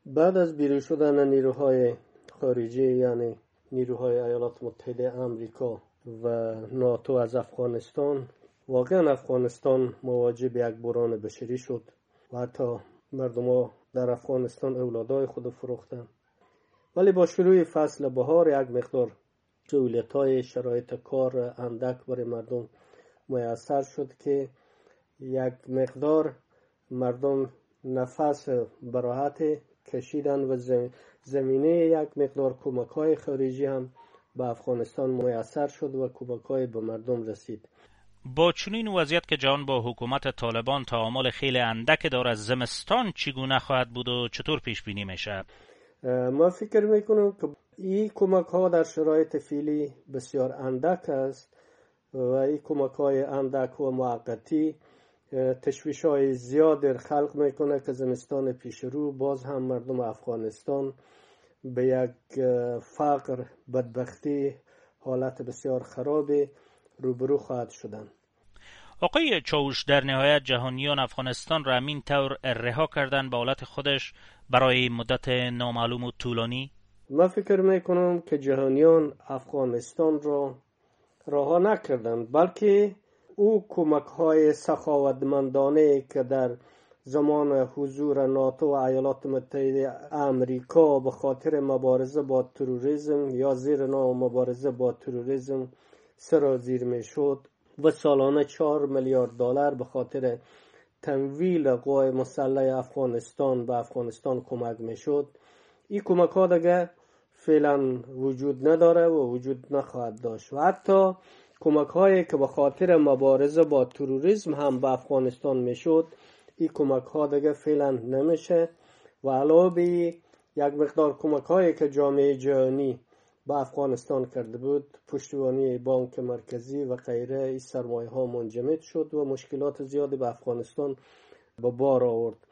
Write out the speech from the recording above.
بعد از بیرون شدن نیروهای خارجی یعنی نیروهای ایالات متحده آمریکا و ناتو از افغانستان، واقعا افغانستان مواجه به یک بحران بشری شد و حتی مردم ها در افغانستان اولادای خود فروختن. ولی با شروع فصل بهار یک مقدار سهولت‌های شرایط کار اندک برای مردم میسر شد که یک مقدار مردم نفس براحت کشیدن و زمینه یک مقدار کمک‌های خارجی هم به افغانستان میسر شد و کمک‌های به مردم رسید. با چنین وضعیت که جهان با حکومت طالبان تعامل خیلی اندک داره، زمستان چگونه خواهد بود و چطور پیش بینی میشه؟ ما فکر میکنم که این کمک‌ها در شرایط فعلی بسیار اندک است و این کمک‌های اندک و موقتی تشویش‌های زیاد در خلق میکنه که زمستان پیش رو باز هم مردم افغانستان به یک فقر، بدبختی، حالت بسیار خرابی روبرو خواهد شدن. آقای چاوش، در نهایت جهانیان افغانستان را همین طور رها کردن به حالت خودش برای مدت نامعلوم و طولانی؟ من فکر میکنم که جهانیان افغانستان را رها نکردند، بلکه او کمک‌های سخاوتمندانه که در زمان حضور ناتو و ایالات متحده آمریکا به خاطر مبارزه با تروریسم یا زیر نام مبارزه با تروریسم سرازیر میشد و سالانه 4 میلیارد دلار به خاطر تمویل قوای مسلح افغانستان به افغانستان کمک میشد، این کمک‌ها دیگه فعلا وجود نداره و وجود نخواهد داشت و حتی کمک‌هایی که به خاطر مبارزه با تروریسم هم به افغانستان میشد، این کمک‌ها دیگه فعلا نمیشه و علاوه بر یک مقدار کمک‌هایی که جامعه جهانی به افغانستان کرده بود، پشتیبانی بانک مرکزی و غیره، این سرمایه‌ها منجمد شد و مشکلات زیادی به افغانستان به بار آورد.